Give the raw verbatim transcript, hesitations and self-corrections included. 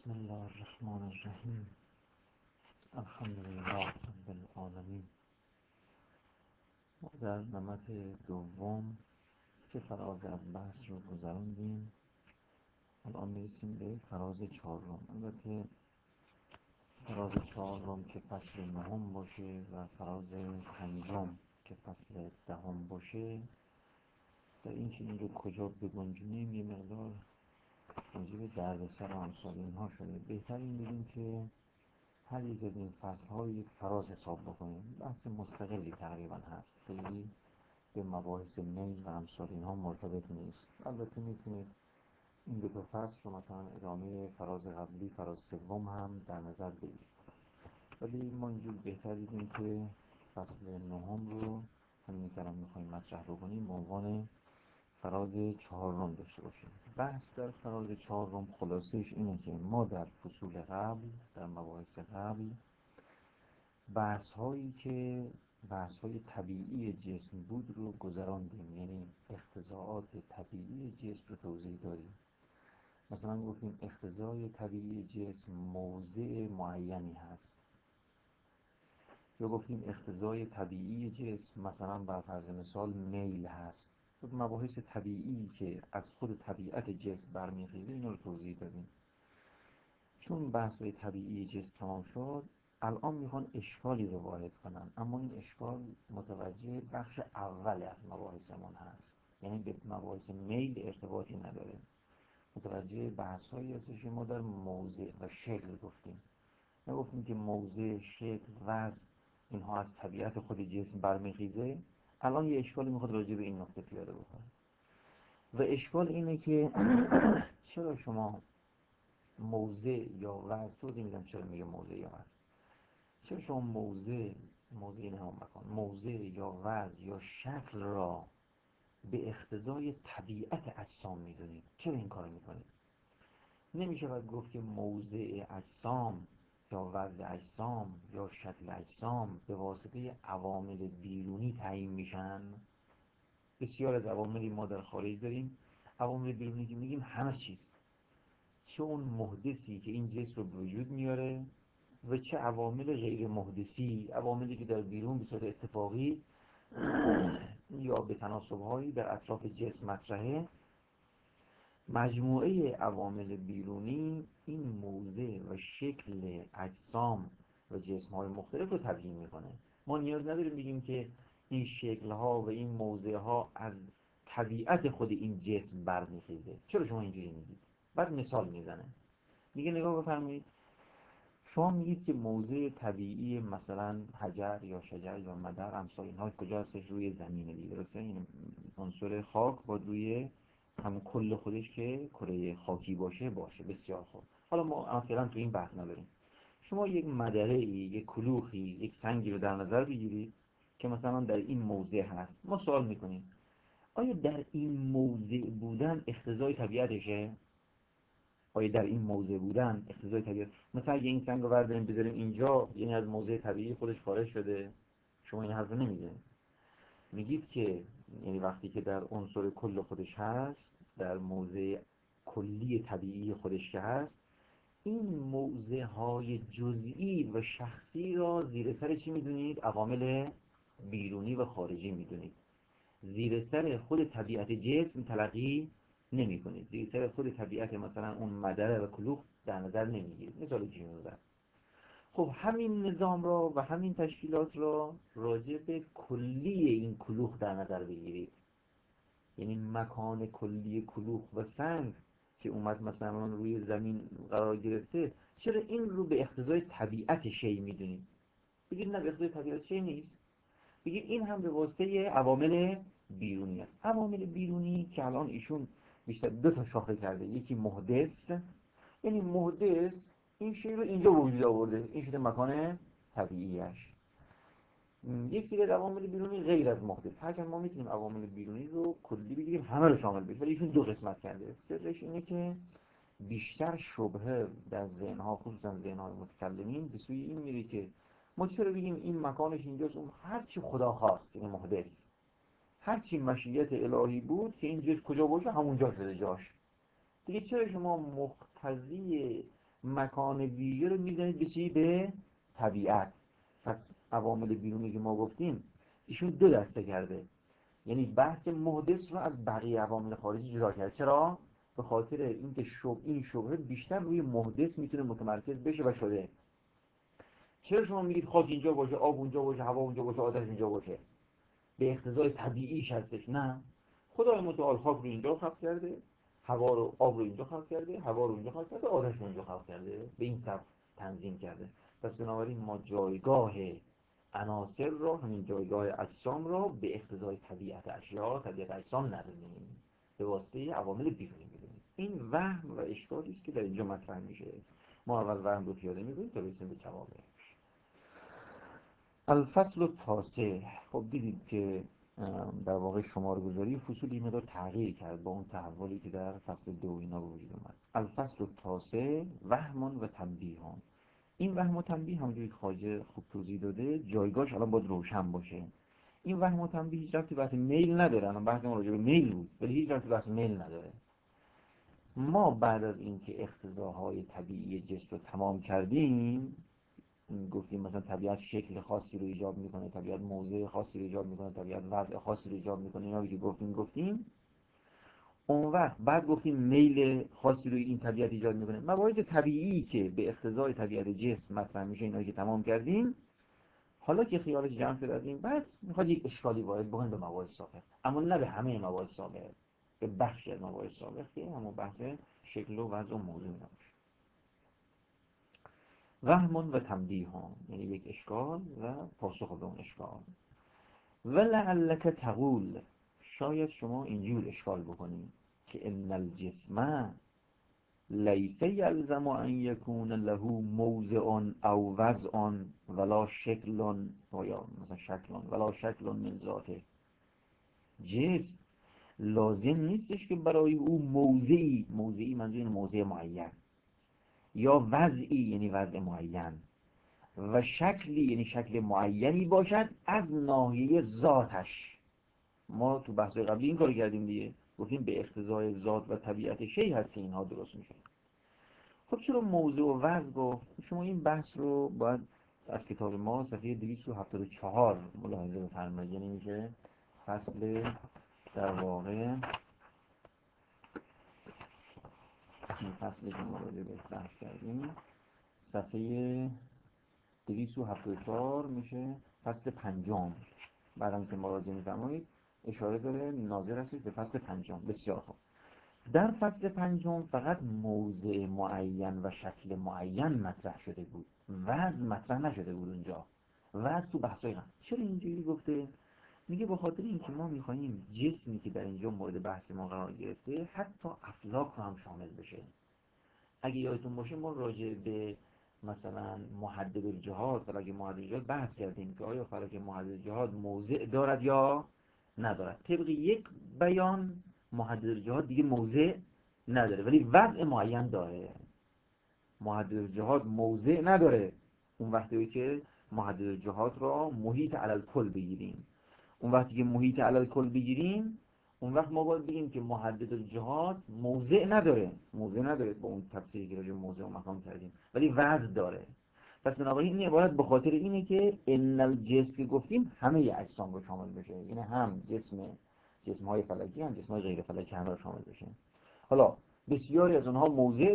بسم الله الرحمن الرحیم. الحمد لله رب العالمین. ما در نمط دوم سه فراز از بحث رو گذراندیم. الان میرسیم به فراز چهارم. البته فراز چهارم که فصل نهم باشه و فراز پنجم که فصل دهم باشه، در این که این رو کجا بگنجونیم یه مقدار موجب دردسر و امثال اینها شده. بهتر این بودیم که هر یک از این فصل‌ها یک فراز حساب بکنیم. بحث مستقلی تقریبا هست، خیلی به مباحث میل و امثال اینها مرتبط نیست. البته میتونید این دو تا فصل رو مثلا ادامه فراز قبلی، فراز سوم هم در نظر بگیرید، ولی ما اینجور بهتر دیدیم که فصل نهم رو همین که الان میخوایم مطرح بکنیم به عنوان فراز چهارم داشته باشیم. بحث در فراز چهارم خلاصش اینه که ما در فصول قبل، در مباحث قبل، بحث هایی که بحث های طبیعی جسم بود رو گذراندیم، یعنی اقتضاعات طبیعی جسم رو توضیح دادیم. مثلا گفتیم اقتضای طبیعی جسم موضع معینی هست، یا گفتیم اقتضای طبیعی جسم مثلا بر فرض مثال میل هست. مباحث طبیعی که از خود طبیعت جسم برمیخیزه اینو رو توضیح دادیم. چون بحث های طبیعی جسم تمام شد، الان میخوان اشکالی رو وارد کنن، اما این اشکال متوجه بخش اول از مباحثمون هست، یعنی به مباحث میل ارتباطی نداره. متوجه بحث هایی هستش که ما در موضع و شکل گفتیم. نگفتیم که موضع، شکل، وزن اینها از طبیعت خود جسم برمیخیزه. الان یه اشکالی میخواد راجع به این نکته پیاده بکنه، و اشکال اینه که چرا شما موضع یا وزن، توضیح میدم چرا میگه موضع یا وزن. چرا شما موضع موضع نه مکان موضع یا وزن یا شکل را به اقتضای طبیعت اجسام میدونید؟ چرا این کارو میکنید؟ نمیشه باید گفت که موضع اجسام یا وزن اجسام یا شکل اجسام به واسطه عوامل بیرونی تعیین میشن. بسیار از عواملی ما در خارج داریم. عوامل بیرونی که میگیم همه چیز، چه اون محدثی که این جسم رو به وجود میاره و چه عوامل غیر محدثی، عواملی که در بیرون به صورت اتفاقی یا به تناسب‌هایی در اطراف جسم مطرحه. مجموعه عوامل بیرونی این موضع و شکل اجسام و جسم‌های مختلف رو تبیین میکنه. ما نیاز نداریم بگیم که این شکل‌ها و این موضع‌ها از طبیعت خود این جسم برمیخیزه. چرا شما اینجوری میگید؟ بعد مثال میزنه، میگه نگاه بفرمایید، شما میگید که موضع طبیعی مثلا حجر یا شجر یا مدر امثال اینها کجا هستش؟ روی زمینه دیگه، درسته؟ این عنصر خاک با روی هم کل خودش که کره خاکی باشه باشه. بسیار خوب، حالا ما فعلا تو این بحث نداریم. شما یک مدره، یک کلوخی، یک سنگی رو در نظر بگیرید که مثلا در این موضع هست. ما سوال میکنیم آیا در این موضع بودن اقتضای طبیعتشه؟ آیا در این موضع بودن اقتضای طبیعت، مثلا اگه این سنگ رو برداریم بذاریم اینجا، یعنی از موضع طبیعی خودش خارج شده؟ شما این حرف رو نمیزنید. میگید که یعنی وقتی که در عنصر کل خودش هست، در موضع کلی طبیعی خودش که هست، این موضع های جزئی و شخصی را زیر سر چی میدونید؟ عوامل بیرونی و خارجی میدونید. زیر سر خود طبیعت جسم تلقی نمی کنید، زیر سر خود طبیعت مثلا اون مدره و کلوخ در نظر نمیگیرید. مثال چی میزنم؟ خب همین نظام را و همین تشکیلات را راجع به کلی این کلوخ در نظر بگیرید، یعنی مکان کلی کلوخ و سنگ که اومد مثلا روی زمین قرار گرفته، چرا این رو به اقتضای طبیعت شی میدونید؟ بگید نه، به اقتضای طبیعت شی نیست. بگید این هم به واسطه عوامل بیرونی است. عوامل بیرونی که الان ایشون بیشتر دو تا شاخه کرده، یکی محدث، یعنی محدث این شی رو اینجا وجود آورده، این شده مکان طبیعیش. یک سری عوامل بیرونی غیر از محدث، هرچند ما میتونیم عوامل بیرونی رو کلی بگیریم همه رو شامل بشه، ولی ایشون دو قسمت کرده. سرش اینه که بیشتر شبهه در ذهن‌ها، خصوصا ذهن‌های متکلمین، به سوی این میره که ما چرا بگیم این مکانش اینجاست، اون هرچی خدا خواست، این محدث، هرچی مشیت الهی بود که این جز کجا باشه همونجا شده جاش. دیگه چرا شما مقتضی مکان ویژه رو میزنید به چی؟ به طبیعت. پس عوامل بیرونی که ما گفتیم ایشون دو دسته کرده، یعنی بحث محدث رو از بقیه عوامل خارجی جدا کرد. چرا؟ به خاطر اینکه شب این شبهه بیشتر روی محدث میتونه متمرکز بشه و شده. چرا شما میگید خاک اینجا باشه، آب اونجا باشه، هوا اونجا باشه، آتش اینجا باشه؟ به اقتضای طبیعیش هستش. نه، خدای متعال خاک رو اینجا خلق کرده، هوا رو، آب رو اینجا خلق کرده، هوا رو اینجا خلق کرده، آتش رو اینجا خلق کرده، به این سبب تنظیم کرده. پس بنابراین ما جایگاه عناصر رو، همین جایگاه اجسام رو به اقتضای طبیعت اشیا، طبیعت اجسام ندونیم، به واسطه عوامل بیرونی میدونیم. این وهم و اشکالی است که در اینجا مطرح میشه. ما اول وهم رو پیاده میکنیم تا برسیم به جوابه. الفصل التاسع. خب دیدید که در واقع شماره گذاری فصول این مقدار تغییر کرد با اون تحولی که در فصل دو اینا به وجود اومد. الفصل التاسع وهمان و تنبیهان. این وهم و تنبیه همونجوری که خواجه خوب توضیح داده جایگاهش الان باید روشن باشه. این وهم و تنبیه هیچ ربطی بحث میل نداره. الان بحث ما راجع به میل بود، ولی هیچ ربطی بحث میل نداره. ما بعد از اینکه اقتضاهای طبیعی جسم رو تمام کردیم، گفتیم مثلا طبیعت شکل خاصی رو ایجاد میکنه، طبیعت موضع خاصی رو ایجاد میکنه، طبیعت وضع خاصی رو ایجاد میکنه، اینا که گفتیم گفتیم اون وقت بعد گفتیم میل خاصی رو این طبیعت ایجاد میکنه. مباحث طبیعی که به اقتضای طبیعت جسم مطرح میشه، اینا که تمام کردیم. حالا که خیالش جمع شد از این بس، میخواد یک اشکالی وارد بکنه به مباحث سابق، اما نه به همه مباحث سابق، به بخشی از مباحث سابق که همون بحث شکل و وضع و موضوع نباشه. وهم و تنبیه ها، یعنی یک اشکال و پاسخ به اون اشکال. ولعلک تقول، شاید شما اینجور اشکال بکنید که ان الجسم لیس یلزم ان یکون له موضع او وضع ولا شکل، یا مثلا شکل ولا شکل من ذاته. جسم لازم نیستش که برای او موضعی، موضعی منظور این موضع معین، یا وضعی یعنی وضع معین، و شکلی یعنی شکل معینی باشد از ناحیه ذاتش. ما تو بحث قبلی این کار کردیم دیگه، گفتیم به اقتضای ذات و طبیعت شیء هست که اینها درست میشه. خب چرا موضع و وضع گفت؟ شما این بحث رو باید از کتاب ما صفحه دویست و هفتاد و چهار ملاحظه بفرمایید. یعنی میشه فصل در واقع این فصل که ما راجع بهش بحث کردیم، صفحه دویست و هفتاد و چهار میشه فصل پنجم. بعدم که مراجعه می‌فرمایید اشاره داره ناظر هستید به فصل پنجم. بسیار خوب. در فصل پنجم فقط موضع معین و شکل معین مطرح شده بود، وضع مطرح نشده بود اونجا. وضع تو بحثای قبل. چرا اینجوری گفته؟ میگه به خاطر اینکه ما می‌خوایم جسمی که در اینجا مورد بحث ما قرار گرفته حتی افلاک رو هم شامل بشه. اگه یادتون باشه ما راجع به مثلا محدد الجهاد، فلک محدد الجهاد بحث کردیم که آیا فلک محدد الجهاد موضع دارد یا ندارد. طبق یک بیان محدد الجهاد دیگه موضع نداره، ولی وضع معین داره. محدد الجهاد موضع نداره اون وقتی که محدد الجهاد را محیط علی الکل بگیریم. اون وقتی که محیط علی الکل بگیریم، اون وقت ما باید بگیم که محدد الجهاد موضع نداره. موضع نداره با اون تفسیری که راجع به موضع و مکان کردیم، ولی وضع داره. پس بنابراین این عبارت به خاطر اینه که ان الجسم که گفتیم همه اجسام رو شامل بشه، یعنی هم جسم جسم‌های فلکی هم جسم‌های غیر فلکی هم رو شامل بشه. حالا بسیاری از اونها موضع